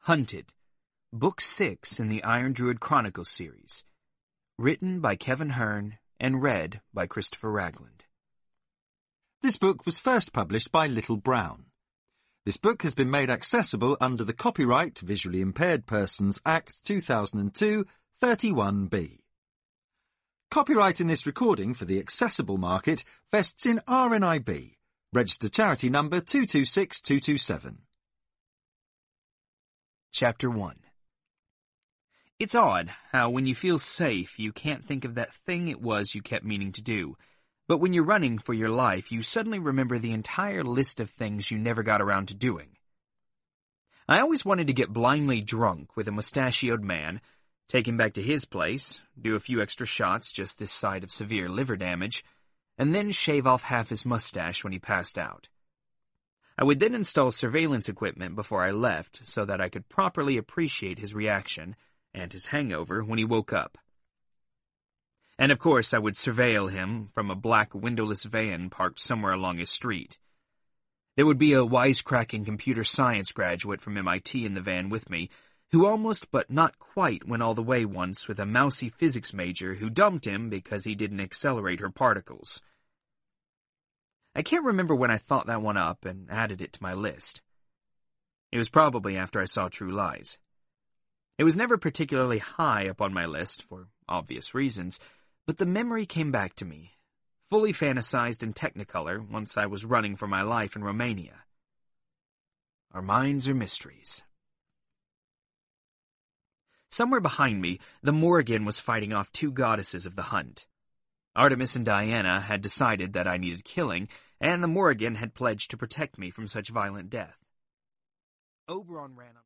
Hunted, Book 6 in the Iron Druid Chronicles series. Written by Kevin Hearn and read by Christopher Ragland. This book was first published by Little Brown. This book has been made accessible under the Copyright Visually Impaired Persons Act 2002, 31B. Copyright in this recording for the accessible market vests in RNIB, registered charity number 226227. Chapter 1. It's odd how when you feel safe, you can't think of that thing it was you kept meaning to do. But when you're running for your life, you suddenly remember the entire list of things you never got around to doing. I always wanted to get blindly drunk with a mustachioed man, take him back to his place, do a few extra shots just this side of severe liver damage, and then shave off half his mustache when he passed out. I would then install surveillance equipment before I left so that I could properly appreciate his reaction and his hangover when he woke up. And of course I would surveil him from a black windowless van parked somewhere along his street. There would be a wisecracking computer science graduate from MIT in the van with me, who almost but not quite went all the way once with a mousy physics major who dumped him because he didn't accelerate her particles. I can't remember when I thought that one up and added it to my list. It was probably after I saw True Lies. It was never particularly high up on my list, for obvious reasons, but the memory came back to me, fully fantasized in Technicolor once I was running for my life in Romania. Our minds are mysteries. Somewhere behind me, the Morrigan was fighting off two goddesses of the hunt. Artemis and Diana had decided that I needed killing, and the Morrigan had pledged to protect me from such violent death. Oberon ran on.